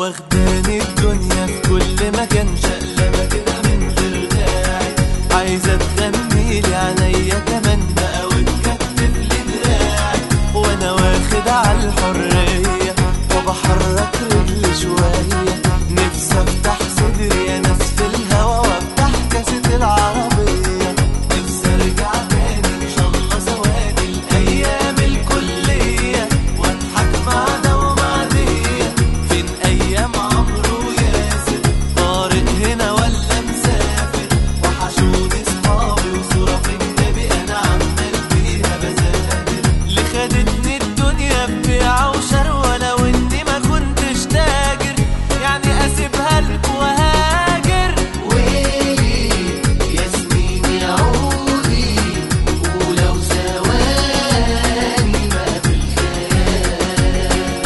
واخداني الدنيا في كل مكان، شقلبة كده من غير داعي، عايزة تغنيلي عينيا كمان بقى وتكتف لي دراعي، وانا واخد عالحرية وبحرك رجلي شوية، نفسي افتح صدري يا ناس في الهوا وافتح كاسة العربية، نفسي ارجع تاني ان شاء الله ثواني الايام الكلية، واضحك مع ده ومع دي. فين ايام عمرو وياسر، طارق هنا ولا مسافر، وحشوني صحابي وصورة في كتابي انا عمال فيها بذاكر، اللي خدتني الدنيا ببيعة وشروة، لو اني ما كنتش تاجر يعني اسيبها لك وهاجر. ويلي يا سنين يا عودي، ولو ثواني ما في الخيال.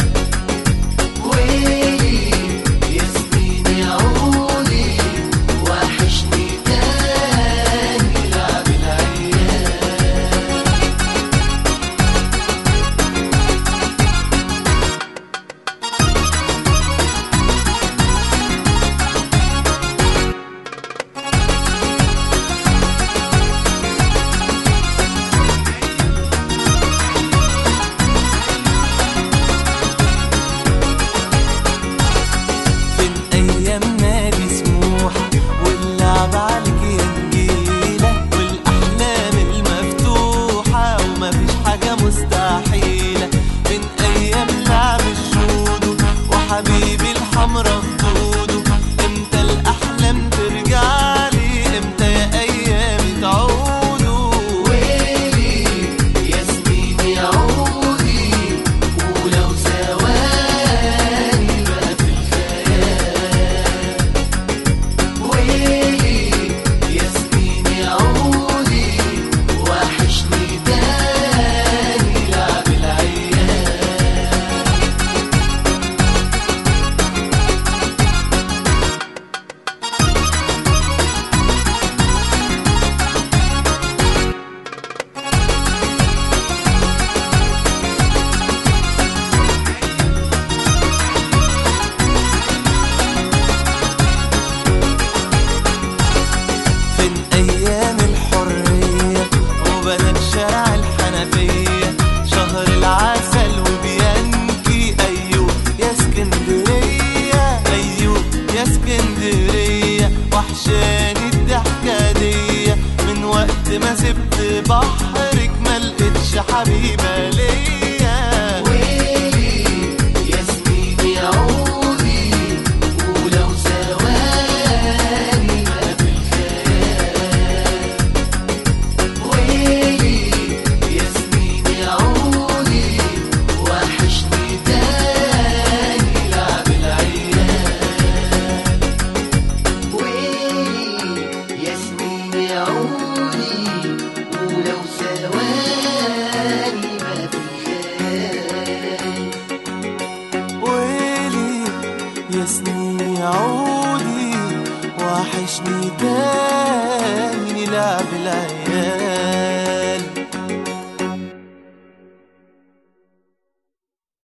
ويلي يا سنين يا عودي، وحشني تاني لعب العيال. فين ايام نادي سموحة واللعب عليك يا نجيلة، والاحلام المفتوحة ومفيش حاجة مستحيلة، فين ايام لعب الجودو وحبيبي الحمرا خدوده، امتى الاحلام ترجعلي، امتى يا ايامي تعودوا. ويلي يا سنين يا عودي، ولو ثواني ما في الخيال. ويلي يا سنين يا عودي، وحشني تاني لعب العيال. فين ايام الحرية وبنات شارع الحنفية، شهر العسل وبيانكي، ايوه يا اسكندرية، ايوه يا اسكندرية، وحشاني الضحكة دي من وقت ما سبت بحرك ما لقيتش حبيبة ليا. ويلي يا سنين يا عودي، ولو ثواني ما في الخيال. ويلي يا سنين يا عودي، وحشني تاني لعب العيال. ويلي يا سنين يا عودي، ولو ثواني ما في الخيال. ويلي يا سنين عودي، وحشني تاني لعب العيال.